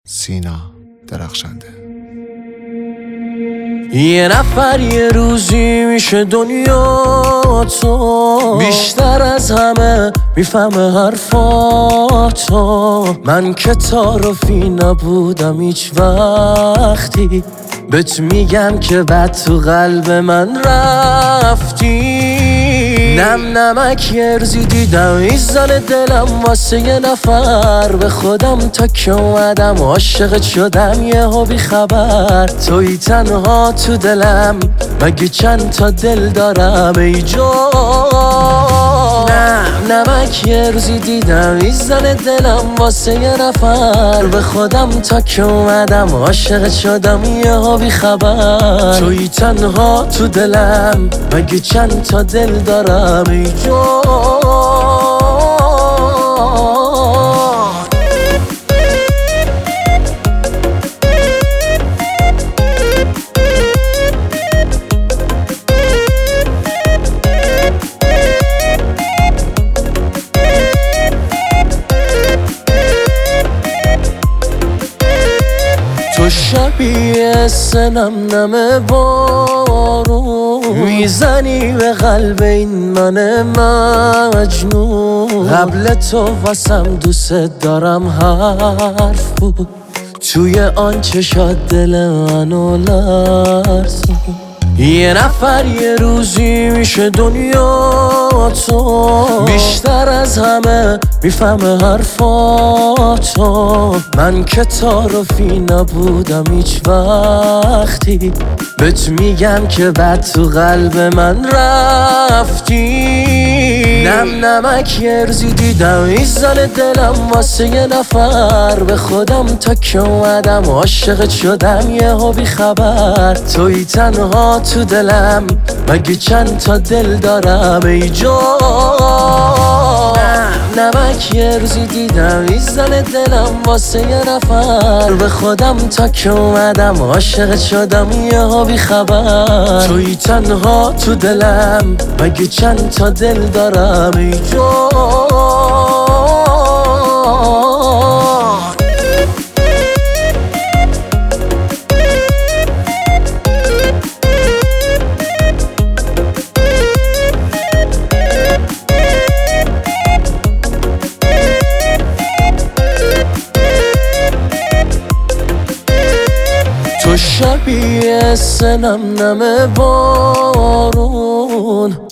سینا درخشنده. یه نفر یه روزی میشه دنیا تو، بیشتر از همه میفهمه حرفاتو. من که تعارفی نبودم هیچ وقتی، بهت میگم که بعد تو قلب من رفتی. نم نمک یه ارزی دیدم ایزان دلم واسه یه نفر، به خودم تا که اومدم عاشقت شدم یهو بی خبر. توی تنها تو دلم، مگه چند تا دل دارم ای جان. نم نمک یه ارزی دیدم ایزان دلم واسه یه نفر، به خودم تا که اومدم عاشقت شدم یهو بی خبر. توی تنها تو دلم، مگه چند تا دل دارم ای جان. تو شبیه سنم نم بارون، میزنی به قلب این من مجنون. قبل تو واسم دوست دارم حرف بود، توی آن چشات دل منو لرزون. یه نفر یه روزی میشه دنیا تو، بیشتر از همه میفهمه حرفاتو. من که تعارفی نبودم هیچ وقتی، بهت میگم که بعد تو قلب من رفتی. نم نمک یه ارزی دیدم ایزان دلم واسه یه نفر، به خودم تا که اومدم عاشقت شدم یهو بی خبر. توی تنها تو دلم، مگه چند تا دل دارم ای جان. نمک یه ارزی دیدم ایزان دلم واسه یه نفر، به خودم تا که اومدم عاشقت شدم یهو بی خبر. توی تنها تو دلم، مگه چند تا دل دارم ای جان. تو شبیه سنم نم بارون،